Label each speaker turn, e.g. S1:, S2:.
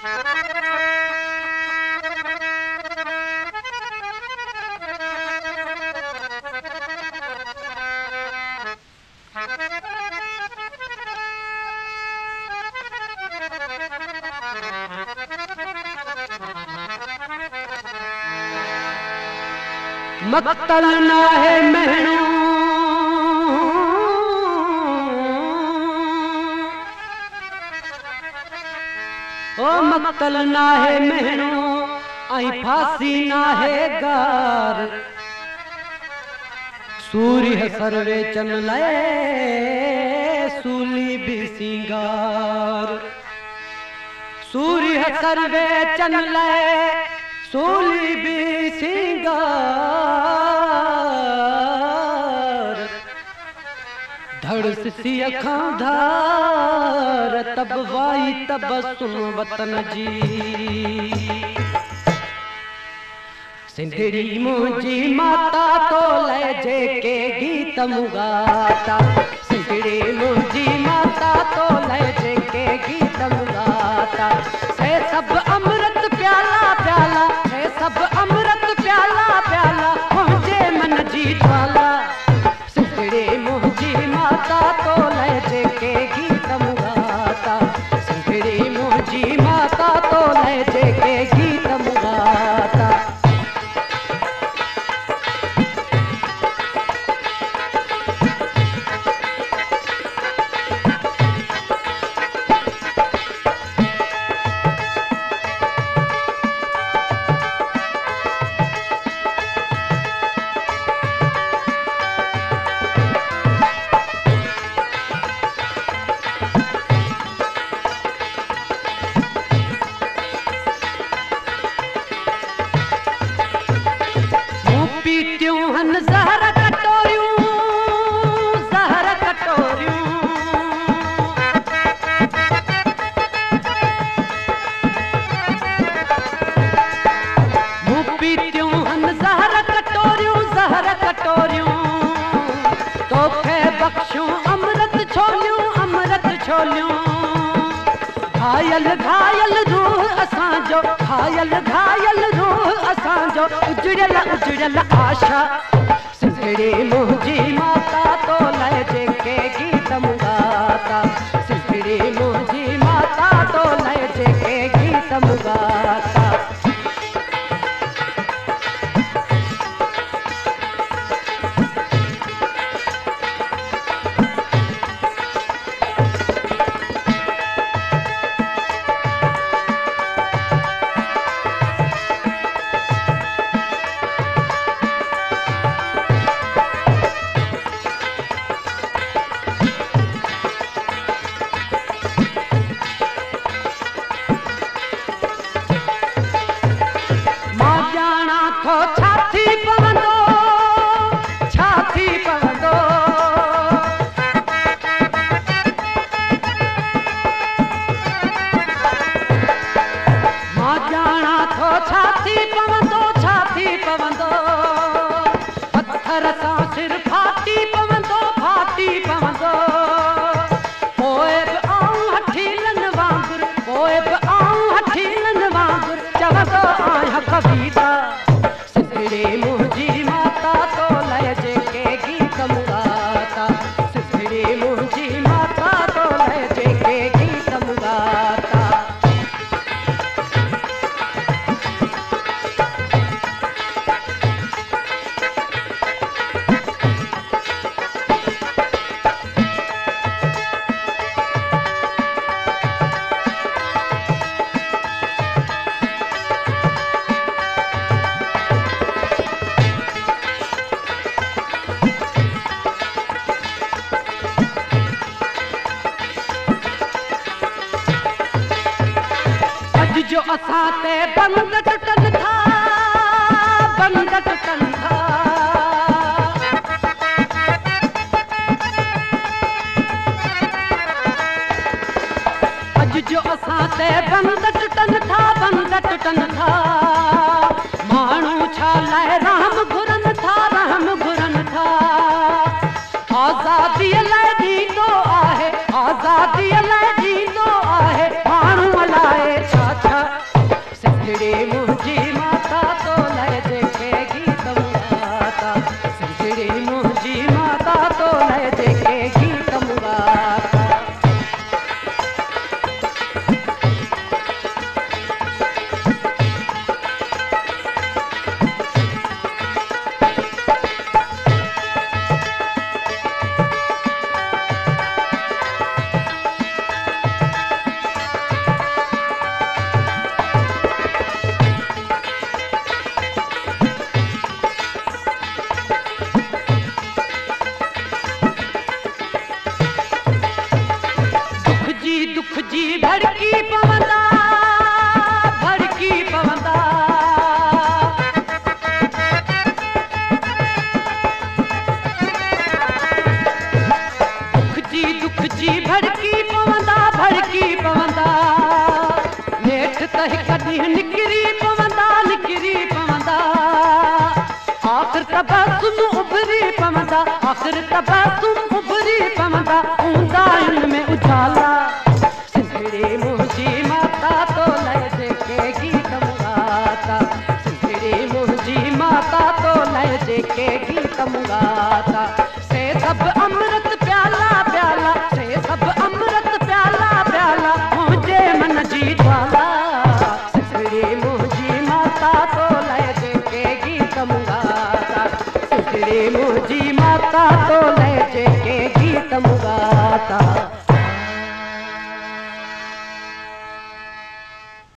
S1: मक्तल ना है महणू ओ मक्तल ना है महणू आई फांसी ना है गार सूर्य सर्वे चन लए सूली भी सिंगार सूर्य सर्वे चन लए सूली भी सिंगार धड़ सी अखां धार तब वाई तबसुम वतन जी सिंधड़ी मुंहिंजी माता तो लहजे के गीत मुगाता सिंधड़ी मुंहिंजी माता तो लहजे के गीत मुगाता से सब अमृत प्याला प्याला से सब अमृत प्याला प्याला मुंहिंजे मन जी ज्वाला सिंधड़ी मुंहिंजी माता तो लहजे के गीत मुगाता सिंधड़ी मुंहिंजी माता तो लहजे के गीत मुगाता ज़हर कटोरियूं मूं पीतियूं हन ज़हर कटोरियूं तोखे बख्शूं अमृत छोलियूं घायल घायल रूह असांजो घायल घायल रूह असांजो उजड़ियल आशा सिंधड़ी मुंहिंजी माता तो लहजे के गीत मुगाता सिंधड़ी मुंहिंजी माता तो लहजे के गीत मुगाता छाती पवंदो मां ॼाणा थो छाती पवंदो पत्थर सां सिर फाटी पवंदो पोइ बि आऊं हठीलनि वांगुर चवंदो आहियां कबीरा सिंधड़ी मुंहिंजी माता तो लहजे के गीत मुगाता सिंधड़ी मुंहिंजी माता तो लहजे के गीत मुगाता जो असां ते बंद टुटनि था अॼु जो असां ते बंद टुटनि था माण्हू छा लाइ रहम घुरनि था आज़ादीअ लाइ ॾींदो आहे माण्हू लाइ छा त हिक ॾींहुं निकिरी पवंदा आख़िर तबसुम उभरी पवंदा आख़िर तबसुम उभरी पवंदा ऊंदायुनि में उजाला सिंधड़ी मुंहिंजी माता तो लय जेके गीत मुगाता सिंधड़ी मुंहिंजी माता तो लय जेके गीत मुगाता से सब अमृत प्याला प्याला से सब अमृत प्याला प्याला मुंहिंजे मन जी ज्वाला सिंधड़ी मुंहिंजी माता तो लय जेके गीत मुगाता सिंधड़ी मुंहिंजी माता तो लय जेके गीत मुगाता।